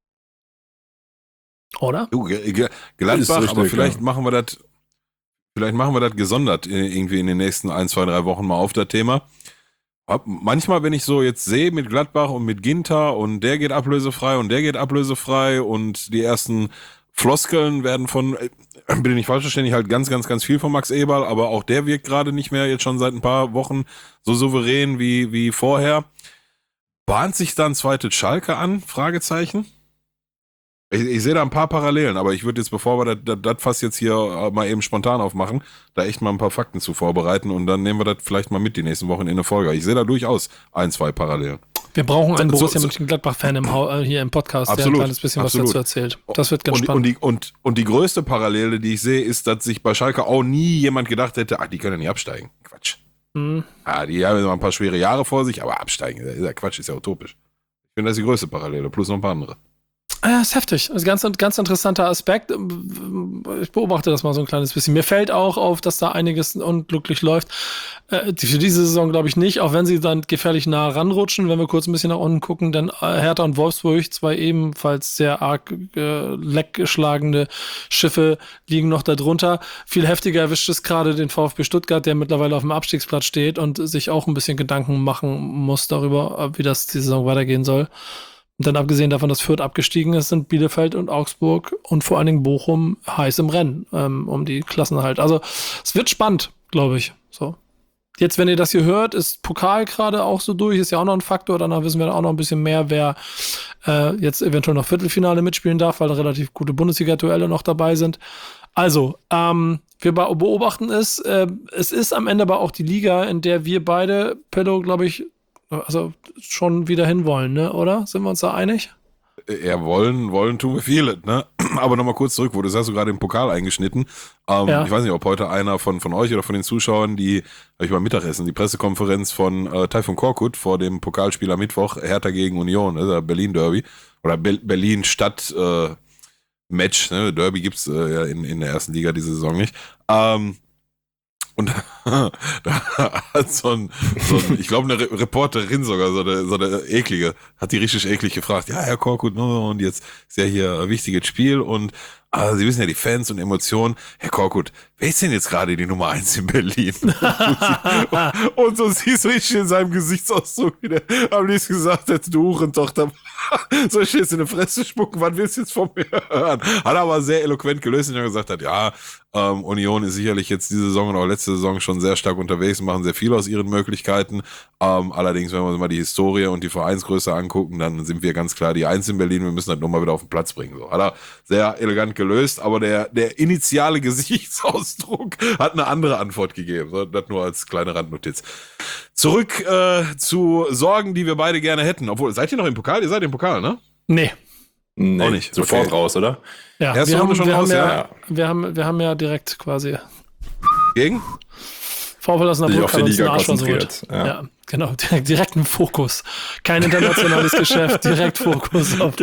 Oder? Gladbach, richtig, aber vielleicht ja. machen wir das gesondert irgendwie in den nächsten 1, 2, 3 Wochen mal auf das Thema. Manchmal, wenn ich so jetzt sehe mit Gladbach und mit Ginter und der geht ablösefrei und der geht ablösefrei und die ersten Floskeln werden von, bitte nicht falsch verstehen, halt ganz, ganz, ganz viel von Max Eberl, aber auch der wirkt gerade nicht mehr jetzt schon seit ein paar Wochen so souverän wie vorher. Bahnt sich da ein zweites Schalke an? Fragezeichen. Ich sehe da ein paar Parallelen, aber ich würde jetzt, bevor wir das Fass jetzt hier mal eben spontan aufmachen, da echt mal ein paar Fakten zu vorbereiten und dann nehmen wir das vielleicht mal mit die nächsten Wochen in eine Folge. Ich sehe da durchaus 1, 2 Parallelen. Wir brauchen einen Borussia Mönchengladbach-Fan hier im Podcast, absolut, der ein kleines bisschen absolut. was dazu erzählt. Das wird ganz spannend. Und die größte Parallele, die ich sehe, ist, dass sich bei Schalke auch nie jemand gedacht hätte, die können ja nicht absteigen. Quatsch. Die haben immer ein paar schwere Jahre vor sich, aber absteigen, ist ja Quatsch, ist ja utopisch. Ich finde, das ist die größte Parallele, plus noch ein paar andere. Ja, ist heftig. Das ist ein ganz interessanter Aspekt. Ich beobachte das mal so ein kleines bisschen. Mir fällt auch auf, dass da einiges unglücklich läuft. Für diese Saison glaube ich nicht, auch wenn sie dann gefährlich nah ranrutschen, wenn wir kurz ein bisschen nach unten gucken, denn Hertha und Wolfsburg, zwei ebenfalls sehr arg leckgeschlagene Schiffe, liegen noch darunter. Viel heftiger erwischt es gerade den VfB Stuttgart, der mittlerweile auf dem Abstiegsplatz steht und sich auch ein bisschen Gedanken machen muss darüber, wie das die Saison weitergehen soll. Und dann abgesehen davon, dass Fürth abgestiegen ist, sind Bielefeld und Augsburg und vor allen Dingen Bochum heiß im Rennen um die Klassenerhalt. Also es wird spannend, glaube ich. So. Jetzt, wenn ihr das hier hört, ist Pokal gerade auch so durch, ist ja auch noch ein Faktor. Danach wissen wir auch noch ein bisschen mehr, wer jetzt eventuell noch Viertelfinale mitspielen darf, weil da relativ gute Bundesliga-Duelle noch dabei sind. Also, wir beobachten es. Es ist am Ende aber auch die Liga, in der wir beide, Pedro, glaube ich, also schon wieder hinwollen, ne? Oder? Sind wir uns da einig? Ja, wollen tun wir viele, ne? Aber nochmal kurz zurück, das hast du gerade im Pokal eingeschnitten. Ja. Ich weiß nicht, ob heute einer von euch oder von den Zuschauern die Pressekonferenz von Taifun Korkut vor dem Pokalspiel am Mittwoch, Hertha gegen Union, also Berlin Derby oder Berlin Stadt Match, ne? Derby gibt's ja in der ersten Liga diese Saison nicht. Und da hat ich glaube, eine Reporterin sogar, so eine eklige, hat die richtig eklig gefragt, ja, Herr Korkut, und jetzt ist ja hier ein wichtiges Spiel und Sie wissen ja, die Fans und Emotionen. Herr Korkut, wer ist denn jetzt gerade die Nummer 1 in Berlin? Und so siehst du richtig in seinem Gesichtsausdruck wieder am liebsten gesagt, jetzt du Hurentochter, soll ich jetzt in die Fresse spucken, wann willst du jetzt von mir hören? Hat er aber sehr eloquent gelöst, indem er gesagt hat, ja, Union ist sicherlich jetzt diese Saison und auch letzte Saison schon sehr stark unterwegs und machen sehr viel aus ihren Möglichkeiten. Allerdings, wenn wir uns mal die Historie und die Vereinsgröße angucken, dann sind wir ganz klar die 1 in Berlin. Wir müssen halt nochmal wieder auf den Platz bringen. So hat er sehr elegant gelöst, aber der initiale Gesichtsausdruck hat eine andere Antwort gegeben. So, das nur als kleine Randnotiz. Zurück zu Sorgen, die wir beide gerne hätten. Obwohl, seid ihr noch im Pokal? Ihr seid im Pokal, ne? Nee. Auch nicht. Sofort Okay. raus, oder? Ja, Erste wir Runde schon raus, ja? Wir haben ja direkt quasi Gegen? VfL Osnabrück Sich auf die hat uns Liga den Arsch konzentriert. versohlt. Ja, genau. Direkt ein Fokus. Kein internationales Geschäft, direkt Fokus auf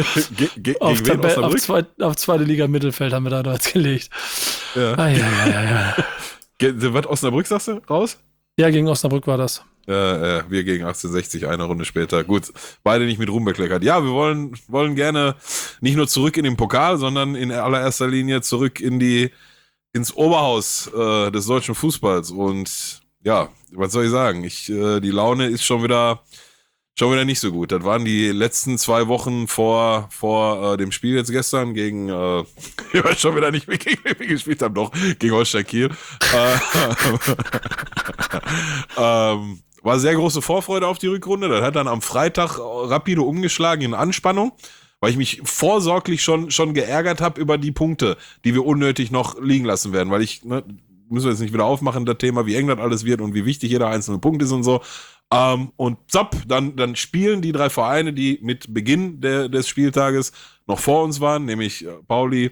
zweite Liga Mittelfeld haben wir da jetzt gelegt. Ja. Ja. Was, Osnabrück sagst du? Raus? Ja, gegen Osnabrück war das. Wir gegen 1860, eine Runde später. Gut, beide nicht mit Ruhm bekleckert. Ja, wir wollen gerne nicht nur zurück in den Pokal, sondern in allererster Linie zurück ins Oberhaus des deutschen Fußballs. Und ja, was soll ich sagen? Die Laune ist schon wieder nicht so gut. Das waren die letzten 2 Wochen vor dem Spiel jetzt gestern gegen, ich weiß schon wieder nicht mehr, gegen wen wir gespielt haben, doch, gegen Holstein Kiel. War sehr große Vorfreude auf die Rückrunde. Das hat dann am Freitag rapide umgeschlagen in Anspannung, weil ich mich vorsorglich schon geärgert habe über die Punkte, die wir unnötig noch liegen lassen werden, weil müssen wir jetzt nicht wieder aufmachen, das Thema, wie eng das alles wird und wie wichtig jeder einzelne Punkt ist und so. Und zapp, dann spielen die 3 Vereine, die mit Beginn des Spieltages noch vor uns waren, nämlich Pauli,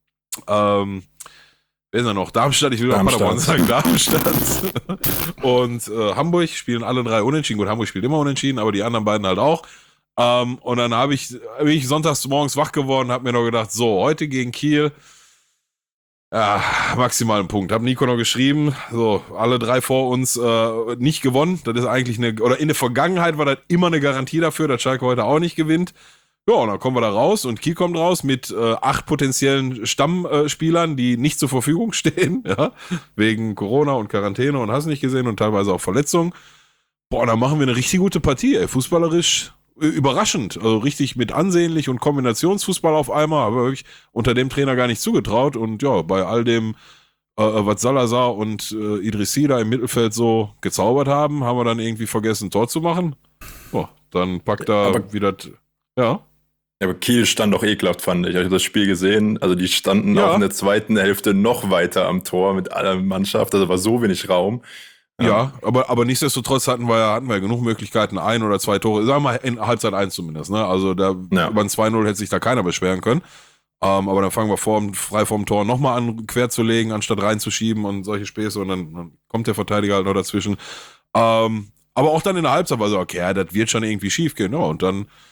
wer ist er noch? Darmstadt, ich will auch Paderborn sagen, Darmstadt und Hamburg spielen alle 3 unentschieden. Gut, Hamburg spielt immer unentschieden, aber die anderen beiden halt auch. Und dann bin ich sonntags morgens wach geworden, habe mir noch gedacht, so, heute gegen Kiel, ja, maximal einen Punkt. Hab Nico noch geschrieben, so, alle 3 vor uns nicht gewonnen. Das ist eigentlich oder in der Vergangenheit war das immer eine Garantie dafür, dass Schalke heute auch nicht gewinnt. Ja, und dann kommen wir da raus und Kiel kommt raus mit 8 potenziellen Stammspielern, die nicht zur Verfügung stehen, ja, wegen Corona und Quarantäne und hast nicht gesehen und teilweise auch Verletzungen. Boah, da machen wir eine richtig gute Partie, ey. Fußballerisch überraschend, also richtig mit ansehnlich und Kombinationsfußball auf einmal, aber wirklich unter dem Trainer gar nicht zugetraut und ja, bei all dem, was Salazar und Idrissi da im Mittelfeld so gezaubert haben, haben wir dann irgendwie vergessen, Tor zu machen. Boah, dann packt er wieder, ja. Ja, aber Kiel stand doch ekelhaft, fand ich. Ich habe das Spiel gesehen. Also die standen auch in der zweiten Hälfte noch weiter am Tor mit aller Mannschaft. Also war so wenig Raum. Ja, aber nichtsdestotrotz hatten wir genug Möglichkeiten, 1 oder 2 Tore, sagen wir mal in Halbzeit 1 zumindest. Ne? Also über ein 2-0 hätte sich da keiner beschweren können. Aber dann fangen wir frei vorm Tor nochmal an, quer zu legen, anstatt reinzuschieben und solche Späße. Und dann kommt der Verteidiger halt noch dazwischen. Aber auch dann in der Halbzeit war so, okay, das wird schon irgendwie schief gehen. Ja, und dann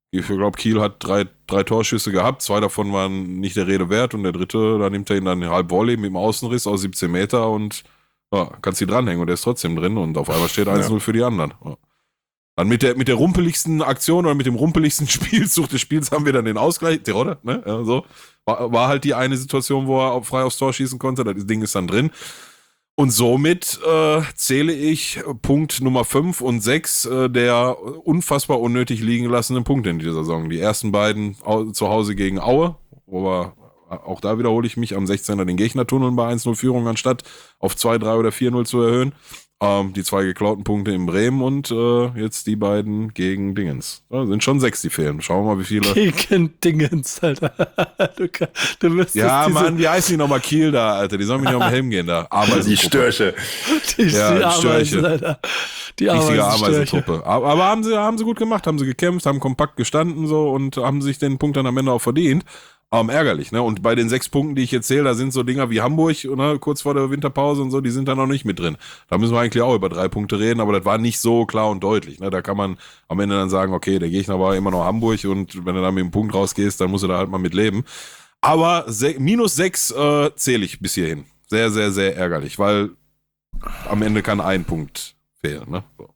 Ich glaube, Kiel hat drei Torschüsse gehabt, 2 davon waren nicht der Rede wert und der dritte, da nimmt er ihn dann halb Volley mit dem Außenriss aus 17 Meter und ja, kannst ihn dranhängen und der ist trotzdem drin und auf einmal steht 1-0 für die anderen. Ja. Dann mit der rumpeligsten Aktion oder mit dem rumpeligsten Spielzug des Spiels haben wir dann den Ausgleich, oder? Ne? Ja, so. War halt die eine Situation, wo er frei aufs Tor schießen konnte, das Ding ist dann drin. Und somit zähle ich Punkt Nummer 5 und 6 der unfassbar unnötig liegen gelassenen Punkte in dieser Saison. Die ersten beiden zu Hause gegen Aue, wo wir, auch da wiederhole ich mich, am 16. den Gegner tunneln bei 1-0 Führung, anstatt auf 2-3 oder 4-0 zu erhöhen. Die 2 geklauten Punkte in Bremen und jetzt die beiden gegen Dingens. Ja, sind schon 6, die fehlen. Schauen wir mal, wie viele. Gegen Dingens, Alter. Du müsstest ja, Mann, wie heißen die nochmal? Kiel da, Alter. Die sollen mir nicht auf den Helm gehen da. Die Störche. Die Störche. Alter. Die richtige Ameisentruppe. Aber haben sie gut gemacht, haben sie gekämpft, haben kompakt gestanden so und haben sich den Punkt dann am Ende auch verdient. Ärgerlich, ne? Und bei den 6 Punkten, die ich jetzt zähle, da sind so Dinger wie Hamburg, ne, kurz vor der Winterpause und so, die sind da noch nicht mit drin. Da müssen wir eigentlich auch über 3 Punkte reden, aber das war nicht so klar und deutlich, ne? Da kann man am Ende dann sagen, okay, der Gegner war immer noch Hamburg und wenn du dann mit dem Punkt rausgehst, dann musst du da halt mal mit leben. Aber -6 zähle ich bis hierhin. Sehr, sehr, sehr ärgerlich, weil am Ende kann ein Punkt fehlen, ne? So.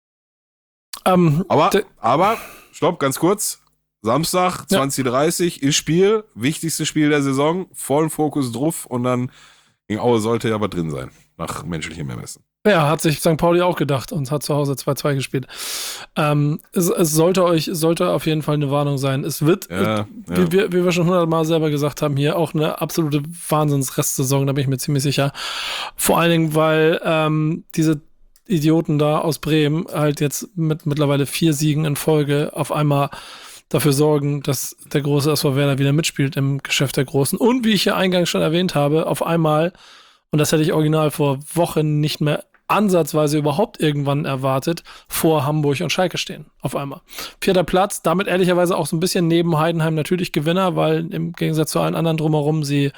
Aber, stopp, ganz kurz. Samstag, 20:30 ist Spiel, wichtigstes Spiel der Saison, vollen Fokus drauf und dann gegen Aue sollte ja was drin sein, nach menschlichem Ermessen. Ja, hat sich St. Pauli auch gedacht und hat zu Hause 2-2 gespielt. Es sollte auf jeden Fall eine Warnung sein. Es wird, wie wir schon 100-mal selber gesagt haben, hier auch eine absolute Wahnsinns-Restsaison, da bin ich mir ziemlich sicher. Vor allen Dingen, weil diese Idioten da aus Bremen halt jetzt mit mittlerweile 4 Siegen in Folge auf einmal dafür sorgen, dass der große SV Werder wieder mitspielt im Geschäft der Großen. Und wie ich ja eingangs schon erwähnt habe, auf einmal, und das hätte ich original vor Wochen nicht mehr ansatzweise überhaupt irgendwann erwartet, vor Hamburg und Schalke stehen. Auf einmal. 4. Platz, damit ehrlicherweise auch so ein bisschen neben Heidenheim natürlich Gewinner, weil im Gegensatz zu allen anderen drumherum sie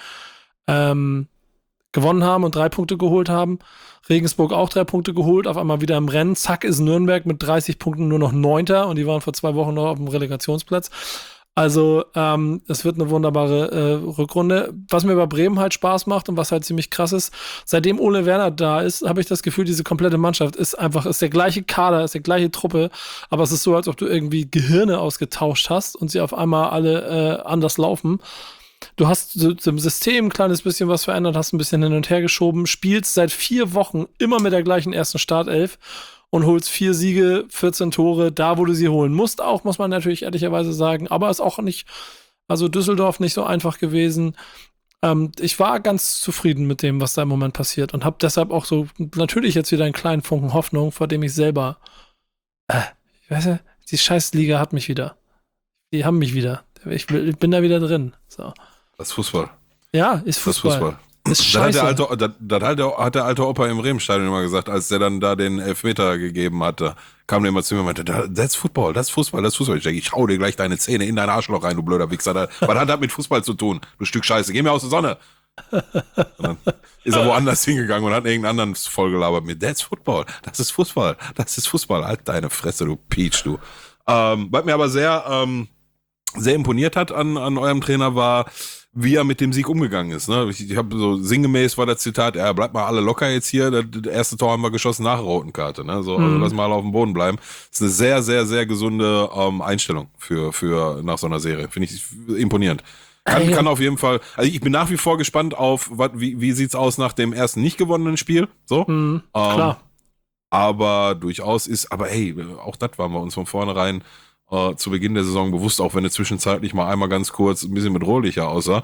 gewonnen haben und 3 Punkte geholt haben. Regensburg auch 3 Punkte geholt, auf einmal wieder im Rennen. Zack ist Nürnberg mit 30 Punkten nur noch 9. und die waren vor 2 Wochen noch auf dem Relegationsplatz. Also es wird eine wunderbare Rückrunde. Was mir bei Bremen halt Spaß macht und was halt ziemlich krass ist, seitdem Ole Werner da ist, habe ich das Gefühl, diese komplette Mannschaft ist der gleiche Kader, ist der gleiche Truppe, aber es ist so, als ob du irgendwie Gehirne ausgetauscht hast und sie auf einmal alle anders laufen. Du hast im System ein kleines bisschen was verändert, hast ein bisschen hin und her geschoben, spielst seit 4 Wochen immer mit der gleichen ersten Startelf und holst 4 Siege, 14 Tore, da wo du sie holen musst, auch, muss man natürlich ehrlicherweise sagen, aber ist auch nicht, also Düsseldorf nicht so einfach gewesen. Ich war ganz zufrieden mit dem, was da im Moment passiert und habe deshalb auch so natürlich jetzt wieder einen kleinen Funken Hoffnung, vor dem ich selber, weißt du, die Scheißliga hat mich wieder. Die haben mich wieder. Ich bin da wieder drin. So. Das ist Fußball. Ja, ist Fußball. Ist scheiße. Das hat der alte Opa im Bremen-Stadion immer gesagt, als der dann da den Elfmeter gegeben hatte, kam der immer zu mir und meinte, that's Football, das ist Fußball, das ist Fußball. Ich denke, ich hau dir gleich deine Zähne in dein Arschloch rein, du blöder Wichser. Was hat das mit Fußball zu tun, du Stück Scheiße? Geh mir aus der Sonne. Und dann ist er woanders hingegangen und hat irgendeinen anderen vollgelabert mit, that's Football, das ist Fußball, das ist Fußball. Halt deine Fresse, du Peach, du. Was mir aber sehr imponiert hat an eurem Trainer war, wie er mit dem Sieg umgegangen ist. Ne? Ich habe so sinngemäß war das Zitat, ja, bleibt mal alle locker jetzt hier, das erste Tor haben wir geschossen nach der roten Karte. Ne? So, also lass mal alle auf dem Boden bleiben. Das ist eine sehr, sehr, sehr gesunde Einstellung für nach so einer Serie. Finde ich imponierend. Kann auf jeden Fall, also ich bin nach wie vor gespannt auf, wie sieht's aus nach dem ersten nicht gewonnenen Spiel. So. Klar. Aber durchaus ist, hey, auch das waren wir uns von vornherein zu Beginn der Saison bewusst, auch wenn es zwischenzeitlich mal einmal ganz kurz ein bisschen bedrohlicher aussah.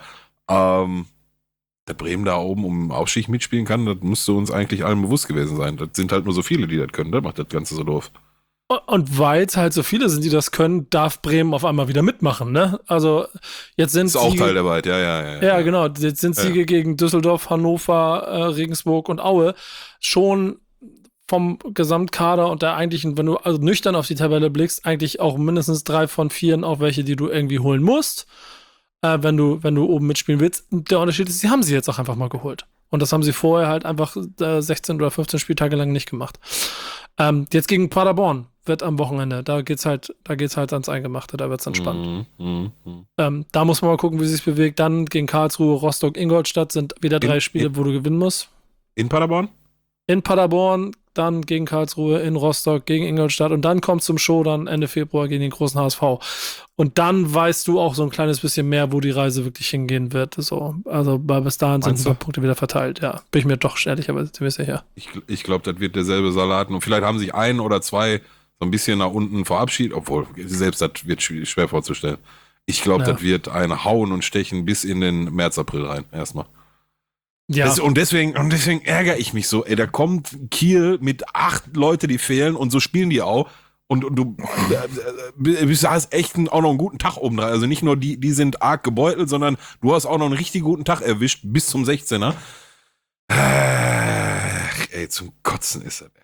Der Bremen da oben um Aufstieg mitspielen kann, das müsste uns eigentlich allen bewusst gewesen sein. Das sind halt nur so viele, die das können, das macht das Ganze so doof. Und weil es halt so viele sind, die das können, darf Bremen auf einmal wieder mitmachen, ne? Also jetzt sind das ist auch Teil der Wahrheit, ja. Ja, genau. Jetzt sind Siege gegen Düsseldorf, Hannover, Regensburg und Aue schon vom Gesamtkader und der eigentlichen, wenn du also nüchtern auf die Tabelle blickst, eigentlich auch mindestens 3 von 4 auch welche, die du irgendwie holen musst, wenn du oben mitspielen willst. Der Unterschied ist, sie haben sie jetzt auch einfach mal geholt. Und das haben sie vorher halt einfach 16 oder 15 Spieltage lang nicht gemacht. Jetzt gegen Paderborn wird am Wochenende. Da geht's halt ans Eingemachte, da wird's dann spannend. Da muss man mal gucken, wie sich's bewegt. Dann gegen Karlsruhe, Rostock, Ingolstadt sind wieder 3 Spiele, wo du gewinnen musst. In Paderborn? In Paderborn, dann gegen Karlsruhe, in Rostock, gegen Ingolstadt und dann kommt zum Show dann Ende Februar gegen den großen HSV. Und dann weißt du auch so ein kleines bisschen mehr, wo die Reise wirklich hingehen wird. So. Also bis dahin sind ein paar Punkte wieder verteilt. Ja, bin ich mir doch ehrlicherweise ziemlich sicher. Ich glaube, das wird derselbe Salat. Und vielleicht haben sich 1 oder 2 so ein bisschen nach unten verabschiedet, obwohl selbst das wird schwer vorzustellen. Ich glaube, das wird ein Hauen und Stechen bis in den März, April rein, erstmal. Ja. Und deswegen ärgere ich mich so. Ey, da kommt Kiel mit 8 Leute, die fehlen und so spielen die auch. Und du hast echt auch noch einen guten Tag oben dran. Also nicht nur die sind arg gebeutelt, sondern du hast auch noch einen richtig guten Tag erwischt bis zum 16er. Ey, zum Kotzen ist das, ey.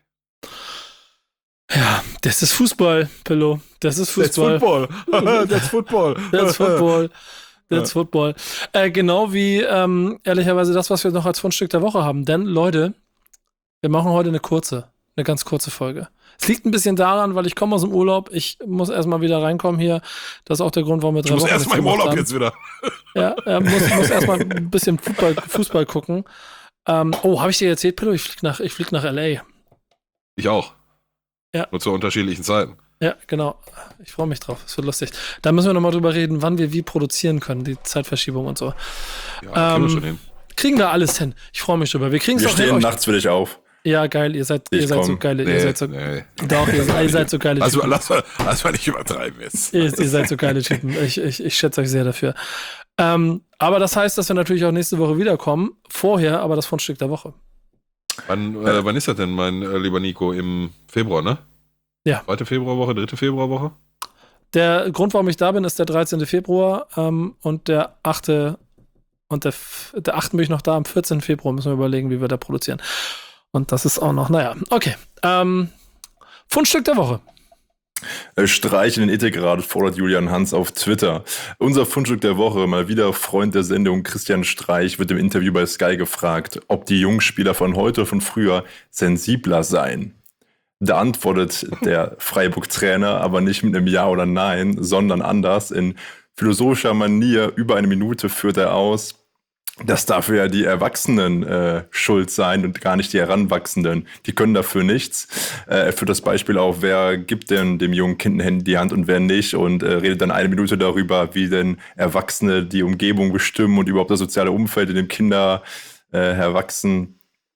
Ja, das ist Fußball, Pillow. Das ist Fußball. That's Football. That's Football. That's Football. Genau wie ehrlicherweise das, was wir noch als Fundstück der Woche haben. Denn, Leute, wir machen heute eine ganz kurze Folge. Es liegt ein bisschen daran, weil ich komme aus dem Urlaub. Ich muss erstmal wieder reinkommen hier. Das ist auch der Grund, warum wir 3 Wochen Du musst erstmal im Urlaub jetzt wieder. Ja, muss erstmal ein bisschen Fußball gucken. Habe ich dir erzählt, Pillow? Ich flieg nach L.A. Ich auch. Ja. Nur zu unterschiedlichen Zeiten. Ja, genau. Ich freue mich drauf. Es wird lustig. Da müssen wir nochmal drüber reden, wann wir wie produzieren können, die Zeitverschiebung und so. Ja, kriegen wir schon hin. Kriegen wir alles hin. Ich freue mich drüber. Wir stehen nachts für dich auf. Ja, geil. Ihr seid so geile. Nee, ihr seid so, nee. Doch, ihr seid so geile Typen. Lass mal nicht übertreiben jetzt. Ihr seid so geile Typen. Ich schätze euch sehr dafür. Aber das heißt, dass wir natürlich auch nächste Woche wiederkommen. Vorher aber das Fundstück der Woche. Wann ist das denn, mein lieber Nico? Im Februar, ne? Ja. 2. Februarwoche, 3. Februarwoche? Der Grund, warum ich da bin, ist der 13. Februar und der 8. Und der 8. bin ich noch da. Am 14. Februar müssen wir überlegen, wie wir da produzieren. Und das ist auch noch, okay. Fundstück der Woche. Streich in den Ethikrat, fordert Julian Hans auf Twitter. Unser Fundstück der Woche, mal wieder Freund der Sendung Christian Streich, wird im Interview bei Sky gefragt, ob die Jungspieler von heute oder von früher sensibler seien. Da antwortet der Freiburg-Trainer aber nicht mit einem Ja oder Nein, sondern anders. In philosophischer Manier über 1 Minute führt er aus, dass dafür ja die Erwachsenen schuld seien und gar nicht die Heranwachsenden. Die können dafür nichts. Er führt das Beispiel auf, wer gibt denn dem jungen Kind ein Handy in die Hand und wer nicht und redet dann 1 Minute darüber, wie denn Erwachsene die Umgebung bestimmen und überhaupt das soziale Umfeld, in dem Kinder heranwachsen,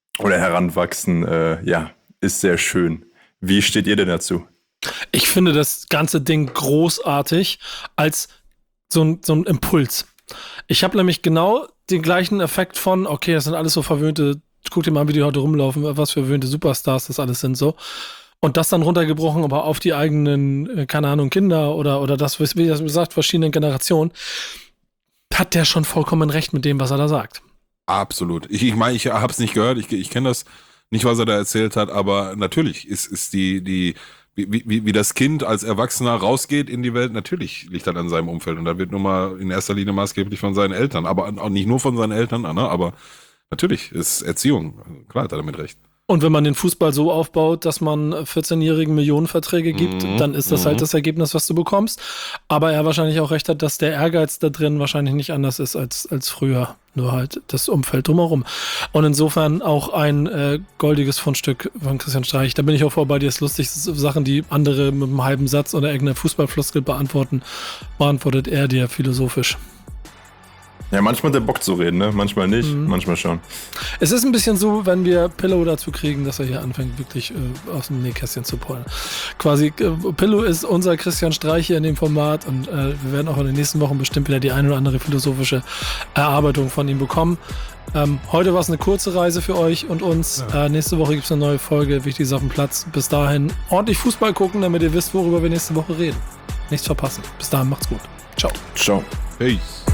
ist sehr schön. Wie steht ihr denn dazu? Ich finde das ganze Ding großartig als so ein Impuls. Ich habe nämlich genau den gleichen Effekt von, okay, das sind alles so verwöhnte, guck dir mal an, wie die heute rumlaufen, was für verwöhnte Superstars das alles sind so. Und das dann runtergebrochen, aber auf die eigenen, keine Ahnung, Kinder oder das, wie das gesagt, verschiedenen Generationen, hat der schon vollkommen recht mit dem, was er da sagt. Absolut. Ich meine, ich habe es nicht gehört, ich kenne das nicht, was er da erzählt hat, aber natürlich ist wie das Kind als Erwachsener rausgeht in die Welt, natürlich liegt das an seinem Umfeld und da wird nun mal in erster Linie maßgeblich von seinen Eltern, aber auch nicht nur von seinen Eltern, ne? Aber natürlich ist Erziehung, klar hat er damit recht. Und wenn man den Fußball so aufbaut, dass man 14-Jährigen Millionenverträge gibt, dann ist das halt das Ergebnis, was du bekommst. Aber er wahrscheinlich auch recht hat, dass der Ehrgeiz da drin wahrscheinlich nicht anders ist als früher. Nur halt das Umfeld drumherum. Und insofern auch ein goldiges Fundstück von Christian Streich. Da bin ich auch vor bei dir. Das ist lustig, Sachen, die andere mit einem halben Satz oder irgendeiner Fußballfloskel beantwortet er dir philosophisch. Ja, manchmal hat der Bock zu reden, ne? Manchmal nicht, manchmal schon. Es ist ein bisschen so, wenn wir Pillow dazu kriegen, dass er hier anfängt, wirklich aus dem Nähkästchen zu pollen. Quasi, Pillow ist unser Christian Streich hier in dem Format und wir werden auch in den nächsten Wochen bestimmt wieder die ein oder andere philosophische Erarbeitung von ihm bekommen. Heute war es eine kurze Reise für euch und uns. Ja. Nächste Woche gibt es eine neue Folge, Wichtiges auf dem Platz. Bis dahin ordentlich Fußball gucken, damit ihr wisst, worüber wir nächste Woche reden. Nichts verpassen. Bis dahin, macht's gut. Ciao. Ciao. Peace.